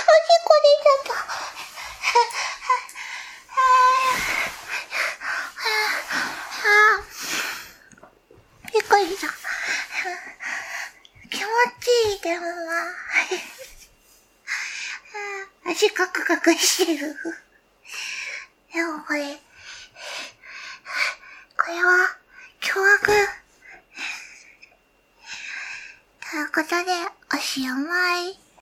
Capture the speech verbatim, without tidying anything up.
こ出ちゃった。びっくりした。気持ちいいでもな。足カクカクしてる。でもこれ、これは、凶悪。ということで、おしまい。